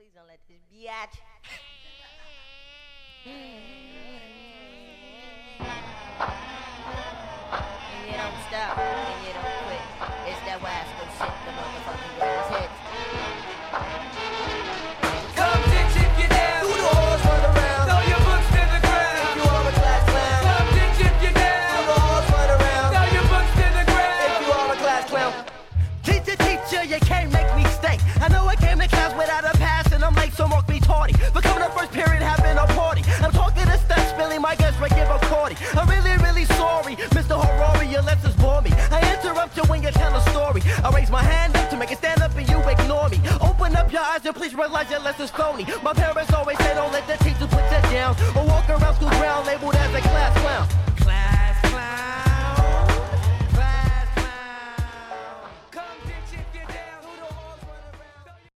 Please don't let this biatch. And you don't stop, and you don't quit. It's that Wasco shit, the motherfucking grass hits. Come ditch you down. Through the halls, run around. Throw your books to the ground. If you are a class clown. Come ditch you down. Through the halls, run around. Throw your books to the ground. If you are a class clown. Teacher, you can't make me stay. I know I came to class without a pass and I'm late, so mark me tardy. But coming up first period, having a party. I'm talking to steps, spilling my guest right, give a cordy. I'm really sorry, Mr. Harari, your lessons bore me. I interrupt you when you tell a story. I raise my hand up to make it stand up and you ignore me. Open up your eyes and please realize your lesson's phony. My parents always say don't let the teachers put you down or walk around school ground labeled as a class clown.